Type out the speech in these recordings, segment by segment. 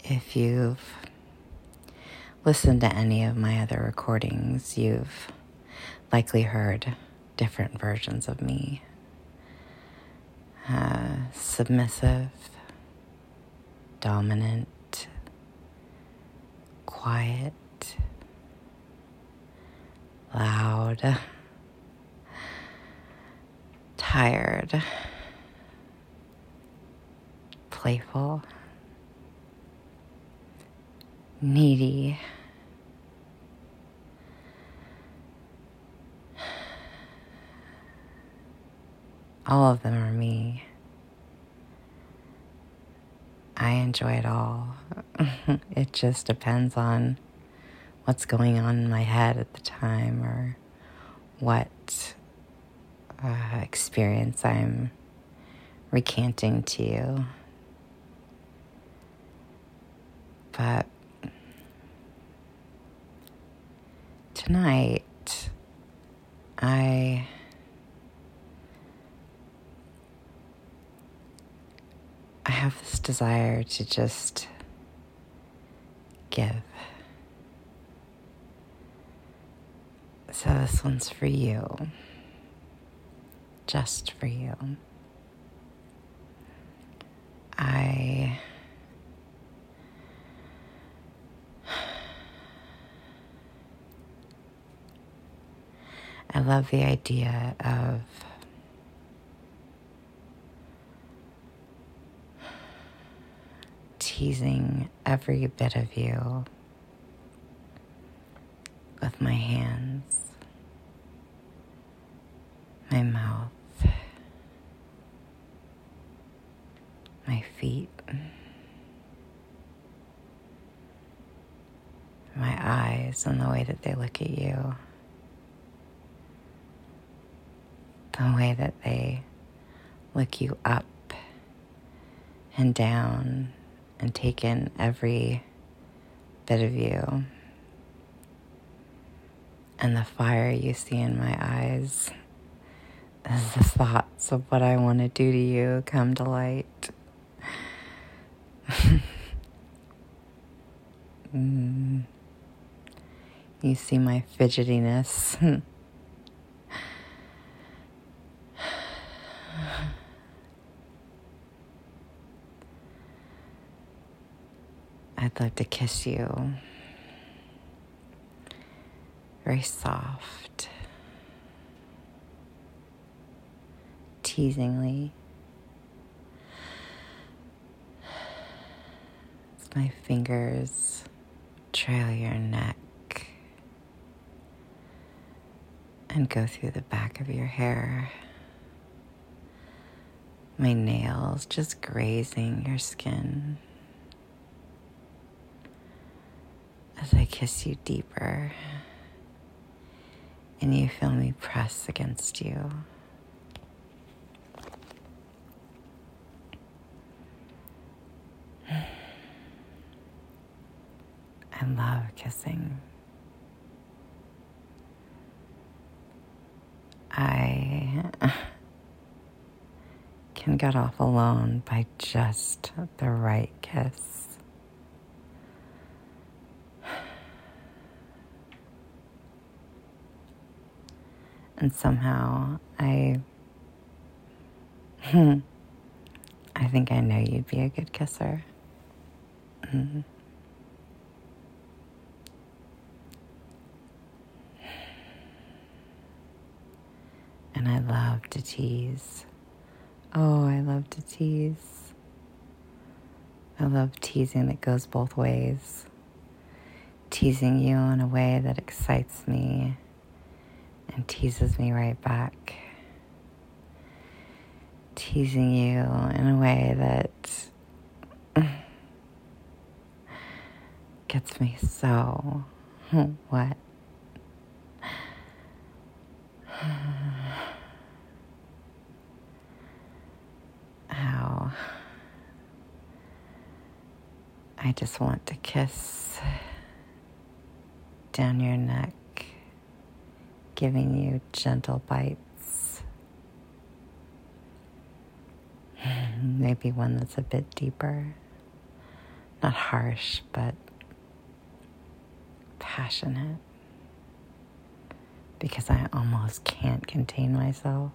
If you've listened to any of my other recordings, you've likely heard different versions of me. Submissive, dominant, quiet, loud, tired, playful, needy, all of them are me. I enjoy it all. It just depends on what's going on in my head at the time or what experience I'm recanting to you. But tonight, I have this desire to just give. So this one's for you. Just for you. I love the idea of teasing every bit of you with my hands, my mouth, my feet, my eyes and the way that they look at you, the way that they look you up and down and take in every bit of you, and the fire you see in my eyes as the thoughts of what I want to do to you come to light. You see my fidgetiness. I'd love to kiss you. Very soft. Teasingly. As my fingers trail your neck and go through the back of your hair. My nails just grazing your skin. As I kiss you deeper and you feel me press against you. I love kissing. I can get off alone by just the right kiss. And somehow I think I know you'd be a good kisser. Mm-hmm. And I love to tease. Oh, I love to tease. I love teasing that goes both ways. Teasing you in a way that excites me and teases me right back. Teasing you in a way that gets me so wet. How I just want to kiss down your neck, giving you gentle bites. Maybe one that's a bit deeper, not harsh, but passionate, because I almost can't contain myself.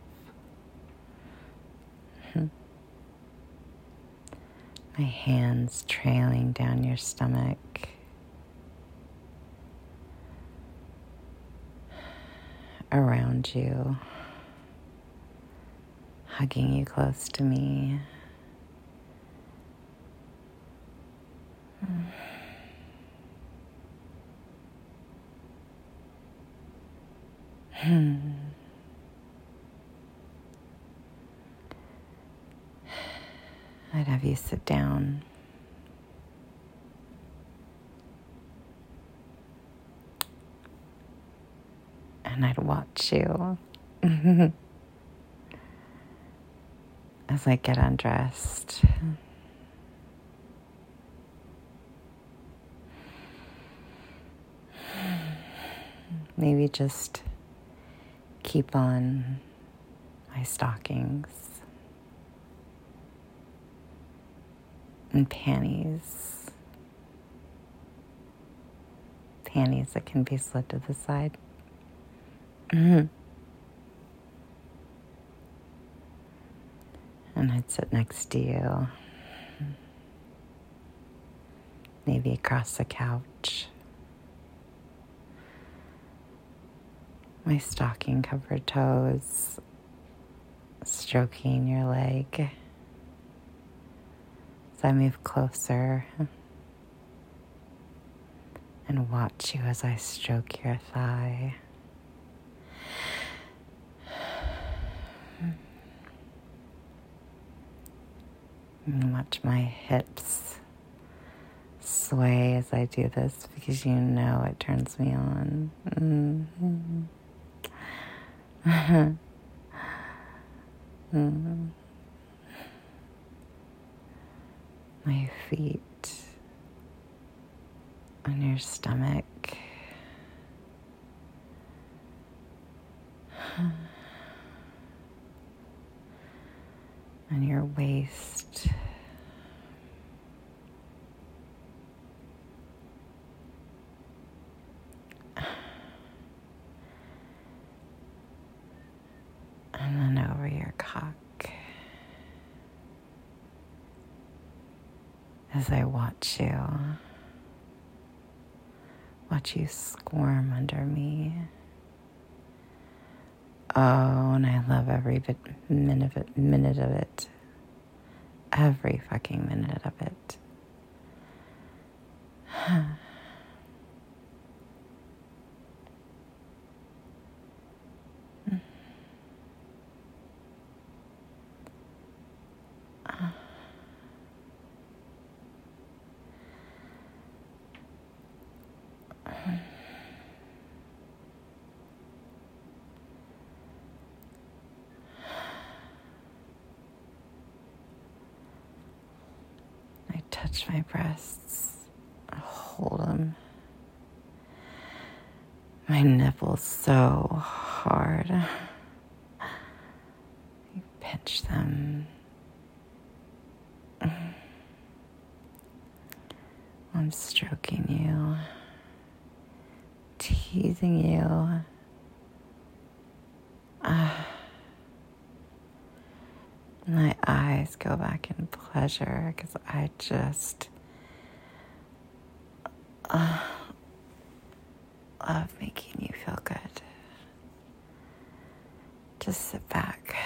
My hands trailing down your stomach, around you, hugging you close to me. I'd have you sit down. And I'd watch you as I get undressed. Maybe just keep on my stockings and panties. Panties that can be slid to the side. And I'd sit next to you, maybe across the couch. My stocking-covered toes stroking your leg as I move closer and watch you as I stroke your thigh. And watch my hips sway as I do this, because you know it turns me on. My feet on your stomach. On your waist. And then over your cock. As I watch you squirm under me. Oh, and I love every minute of it. Every fucking minute of it. I touch my breasts, hold them. My nipples so hard. You pinch them. I'm stroking you, teasing you. My eyes go back in pleasure because I just love making you feel good. Just sit back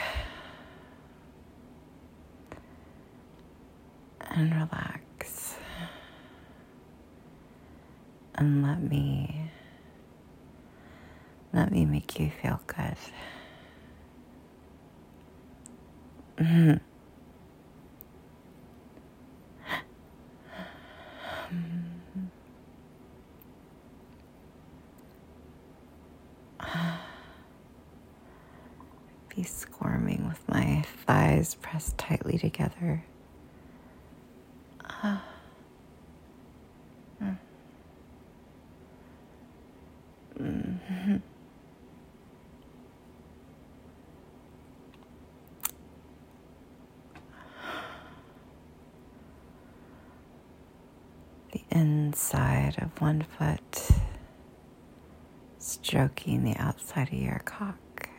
and relax and let me make you feel good. Be squirming with my thighs pressed tightly together. the inside of one foot, stroking the outside of your cock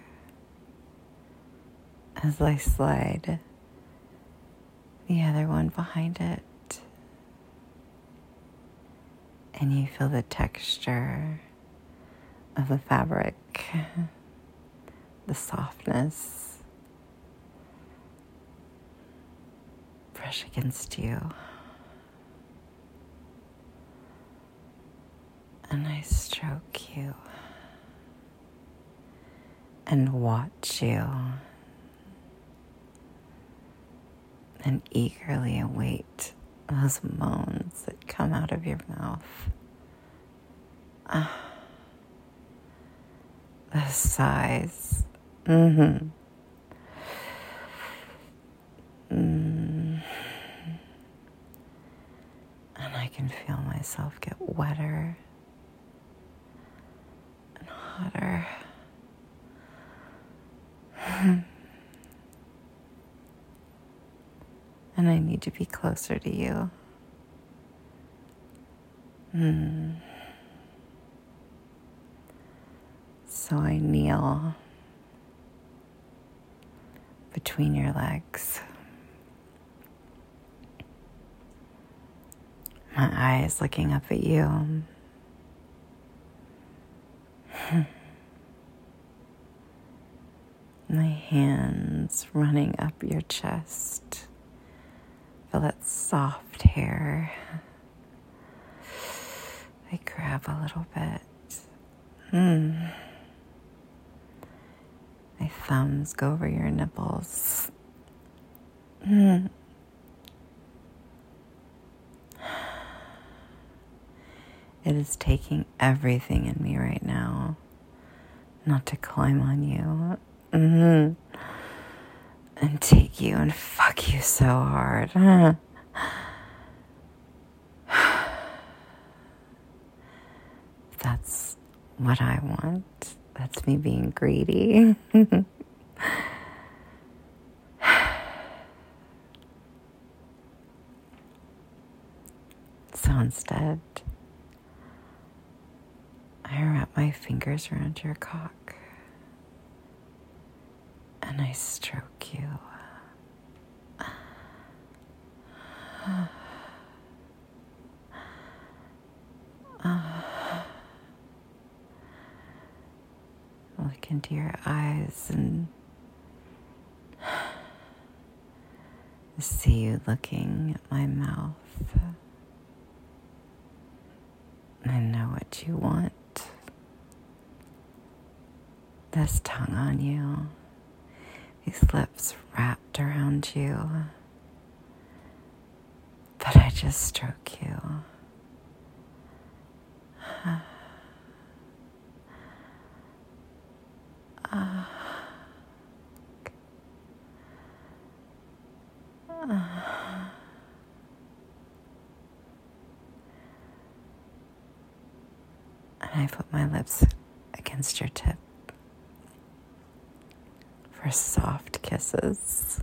as I slide the other one behind it. And you feel the texture of the fabric, the softness brush against you. And I stroke you and watch you and eagerly await those moans that come out of your mouth. Those sighs. And I can feel myself get wetter and hotter. And I need to be closer to you. So I kneel between your legs. My eyes looking up at you. My hands running up your chest. Feel that soft hair. I grab a little bit. My thumbs go over your nipples. It is taking everything in me right now not to climb on you. And take you and fuck you so hard. That's what I want. That's me being greedy. So instead, I wrap my fingers around your cock and I stroke you. Look into your eyes and see you looking at my mouth. I know what you want. This tongue on you, these lips wrapped around you, but I just stroke you. And I put my lips against your tip for soft kisses.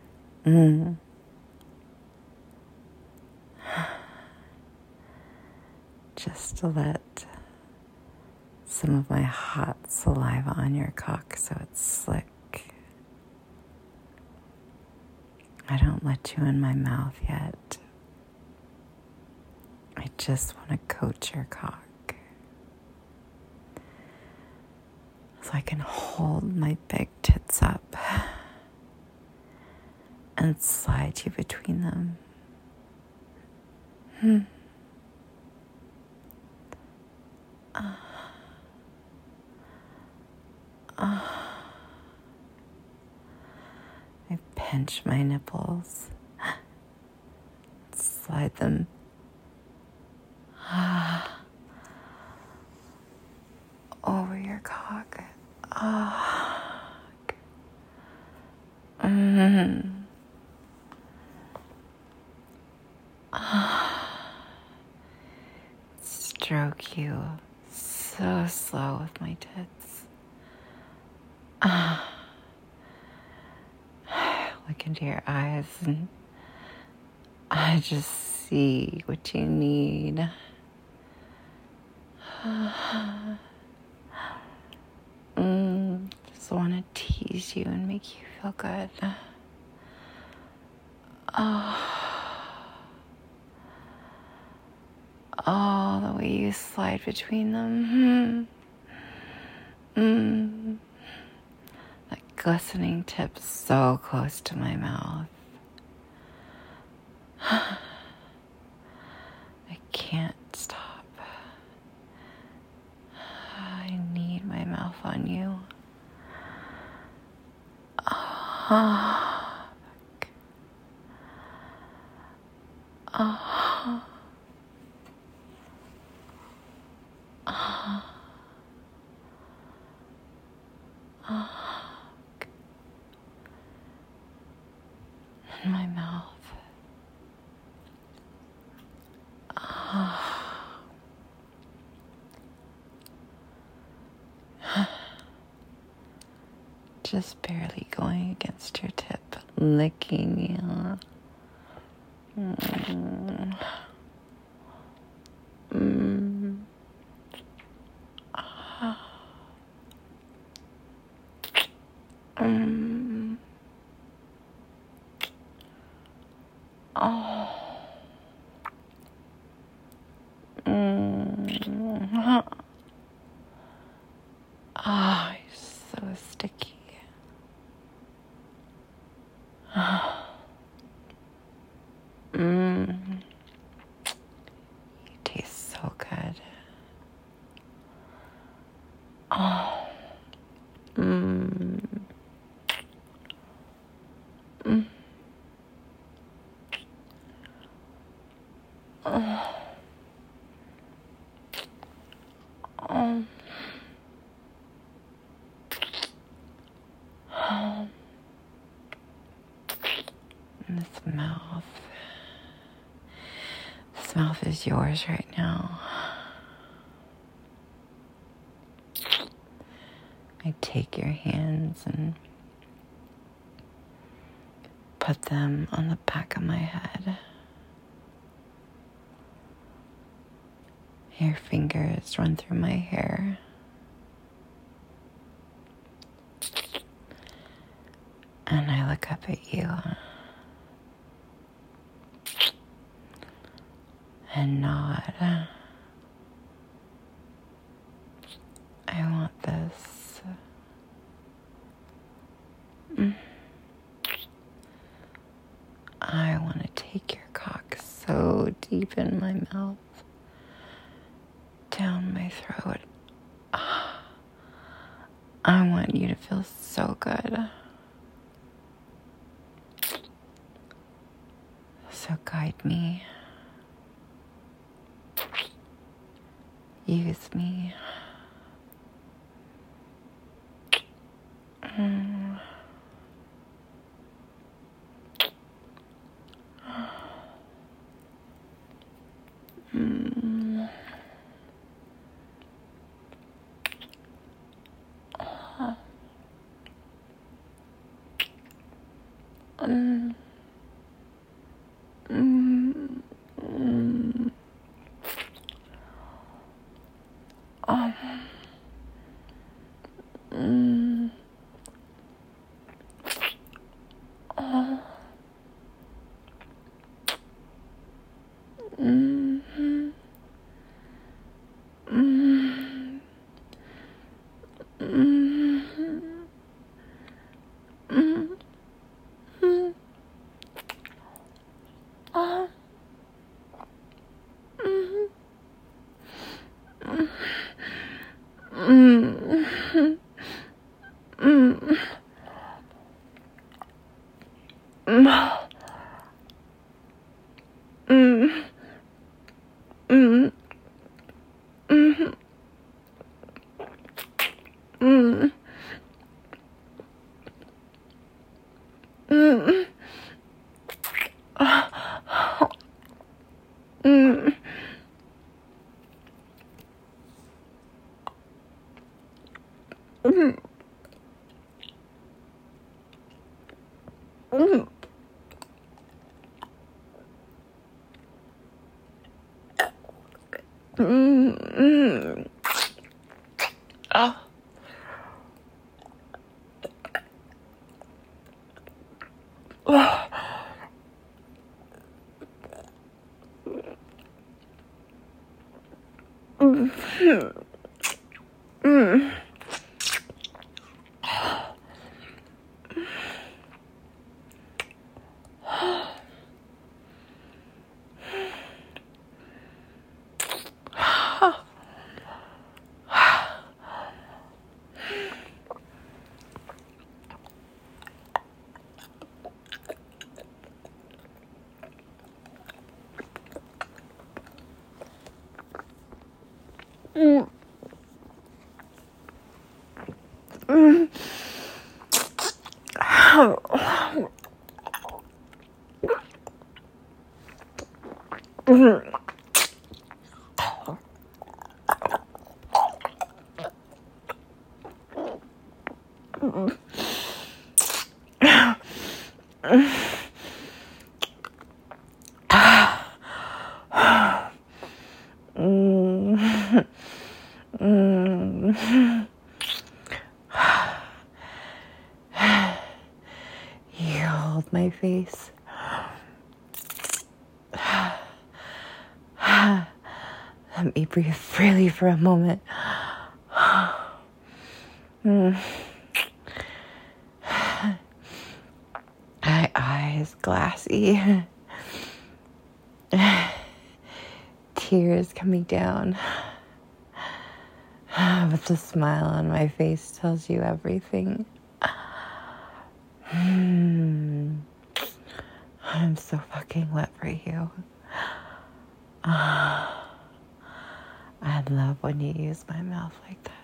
Just to let some of my hot saliva on your cock so it's slick. I don't let you in my mouth yet. I just want to coat your cock so I can hold my big tits up and slide you between them. I pinch my nipples, slide them over your cock. Stroke you so slow with my tits. Look into your eyes and I just see what you need. Just want to tease you and make you feel good. Oh, the way you slide between them. That glistening tip so close to my mouth. I can't stop. I need my mouth on you. In my mouth. Just barely going against your tip, licking you. Oh, you're so sticky. You taste so good. This mouth is yours right now. I take your hands and put them on the back of my head. Your fingers run through my hair. And I look up at you and nod. I want this. I want to take your cock so deep in my mouth, down my throat. I want you to feel so good. So guide me. Use me. Oh. You hold my face. Let me breathe freely for a moment. My eyes glassy. Tears coming down. But the smile on my face tells you everything. I'm so fucking wet for you. I love when you use my mouth like that.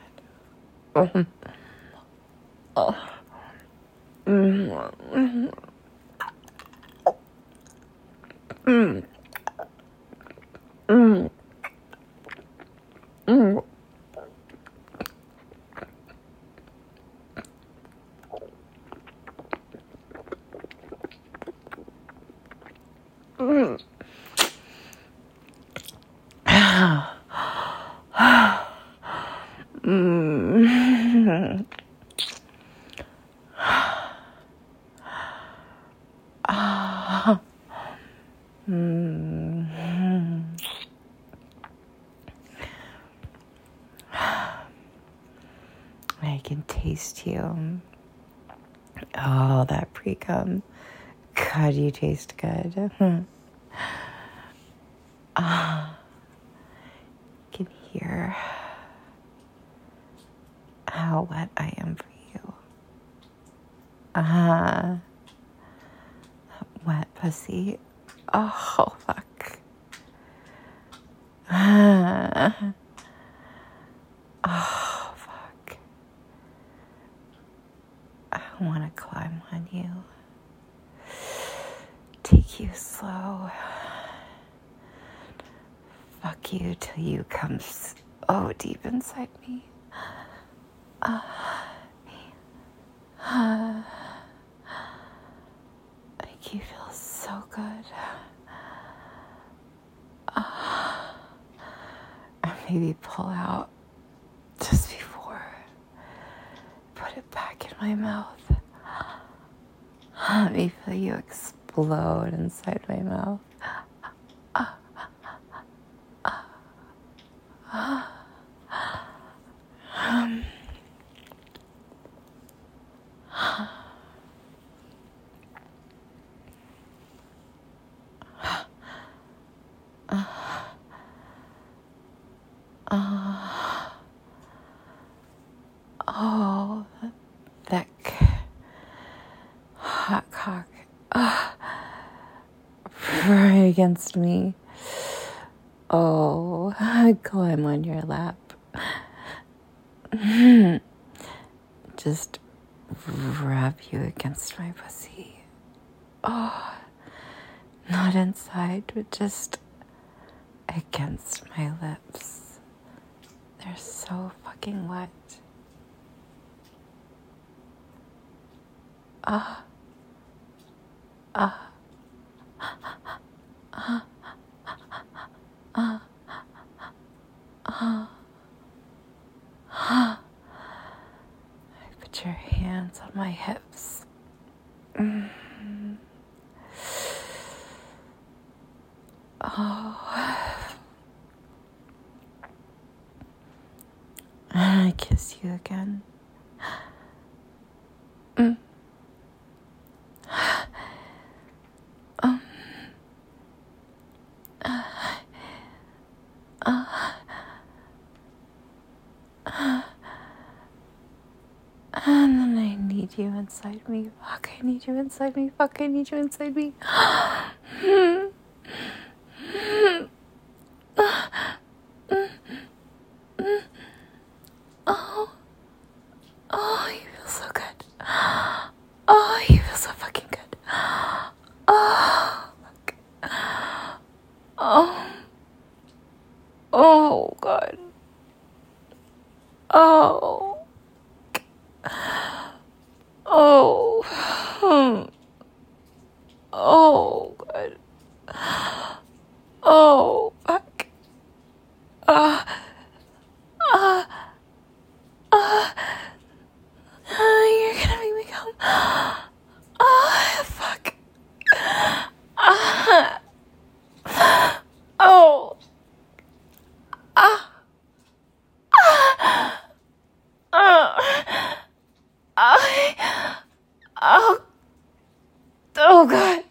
I can taste you. Oh, that pre-cum. God, you taste good. You can hear how wet I am for you. That wet pussy. Oh, fuck. Oh, fuck. I want to climb on you. Take you slow. Fuck you till you come so deep inside me. Make you feel so good. And maybe pull out just before. Put it back in my mouth. Let me feel you explode inside my mouth. Oh, thick, hot cock, right against me. Oh, climb on your lap. Just rub you against my pussy. Oh, not inside, but just against my lips. They're so fucking wet. Oh. And I kiss you again. Mm. And then I need you inside me. Fuck, I need you inside me. Fuck, I need you inside me. Oh, oh, you feel so good. Oh, you feel so fucking good. Oh, fuck. Oh, oh, God. Oh, oh, oh, God. Oh, fuck. You're gonna make me come. Oh, fuck. Oh. Oh. Oh, God.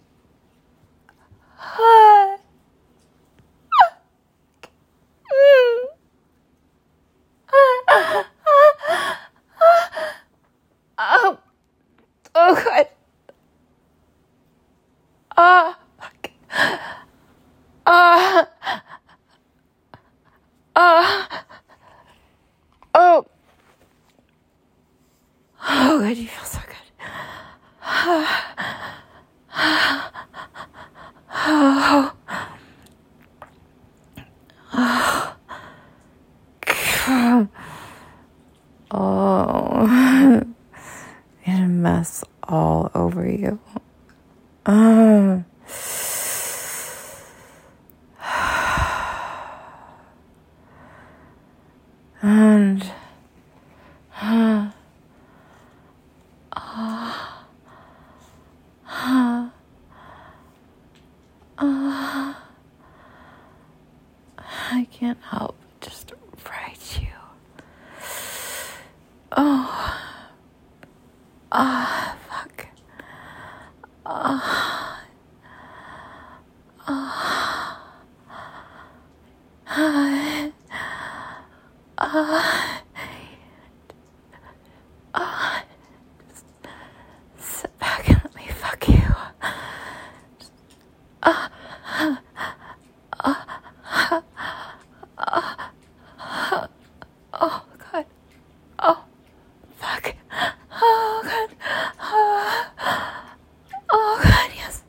Oh. Oh, God. Fuck. Oh. Oh, God, you feel so good. Oh, and a mess all over you. And I can't help but just write you. Oh, fuck. Sit back and let me fuck you. Oh, God. Oh, fuck. Oh, God. Oh, God, yes.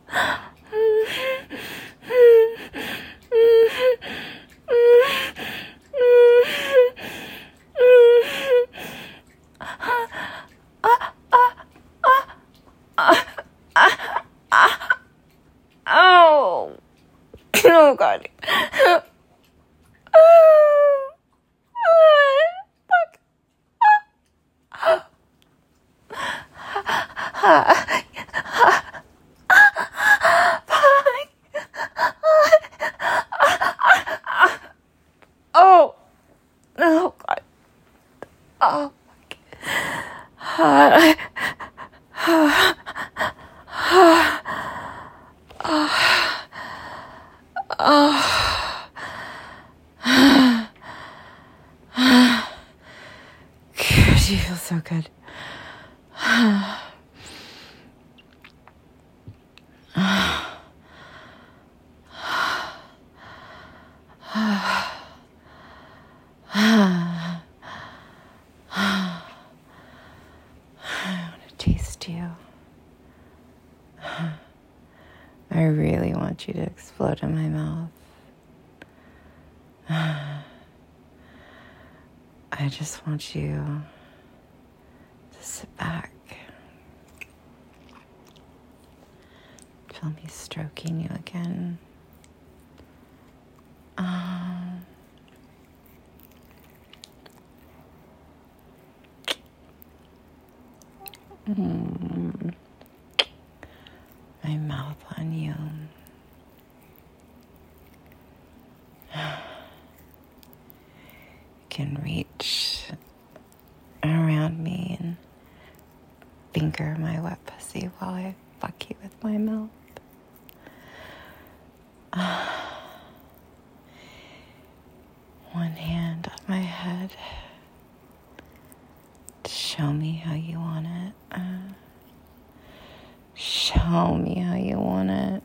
Oh. Oh, God. Oh. Oh, God. Oh, fuck. God, you feel so good. I want to taste you. I really want you to explode in my mouth. I just want you to sit back. Feel me stroking you again. My mouth on you. can reach around me and finger my wet pussy while I fuck you with my mouth. One hand on my head. Show me how you want it. Show me how you want it.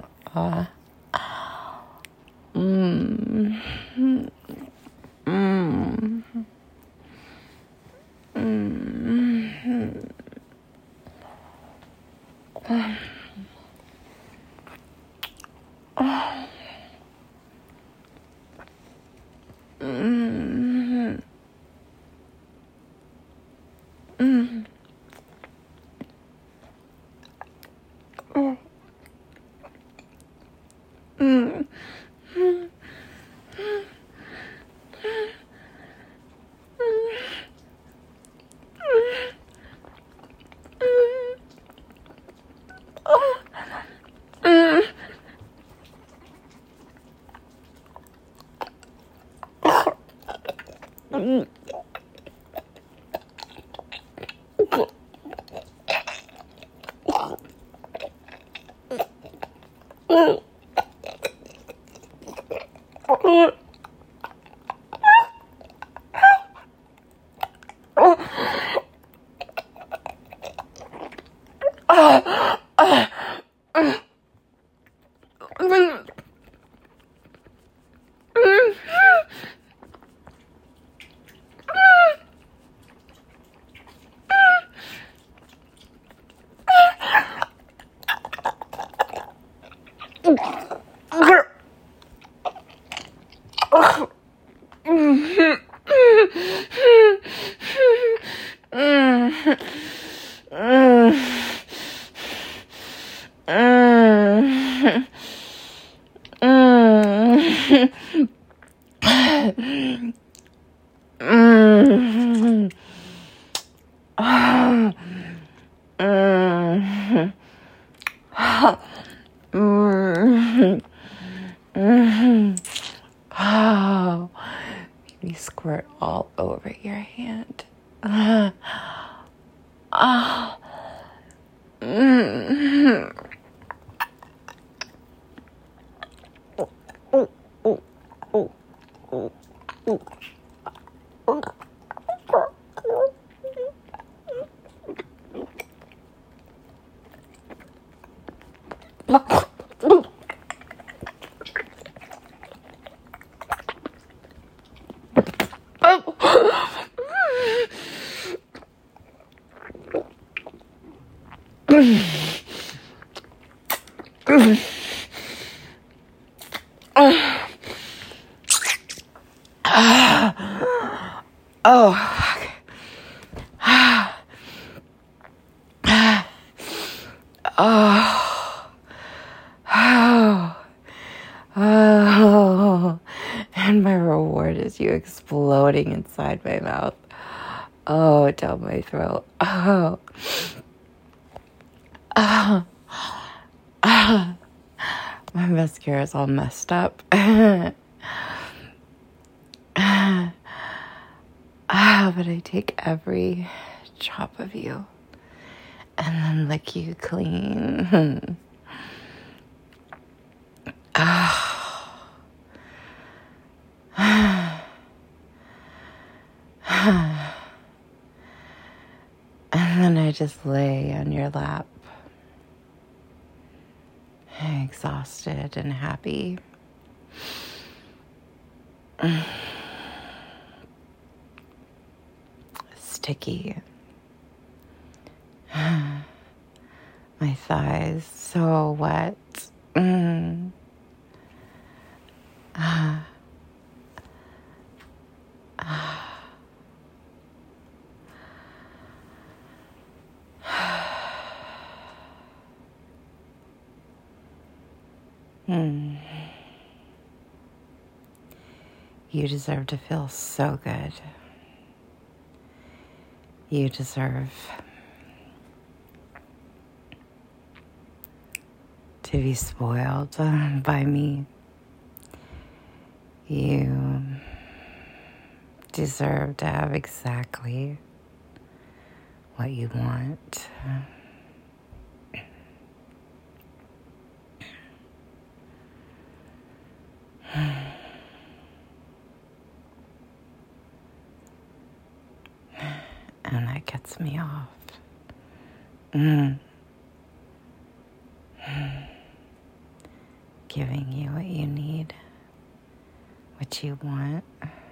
Oh, you squirt all over your hand. And my reward is you exploding inside my mouth. Oh, down my throat. My mascara is all messed up. But I take every drop of you and then lick you clean. And then I just lay on your lap, exhausted and happy. Sticky. My thighs so wet. You deserve to feel so good. You deserve to be spoiled by me. You deserve to have exactly what you want. And that gets me off. Giving you what you need, what you want.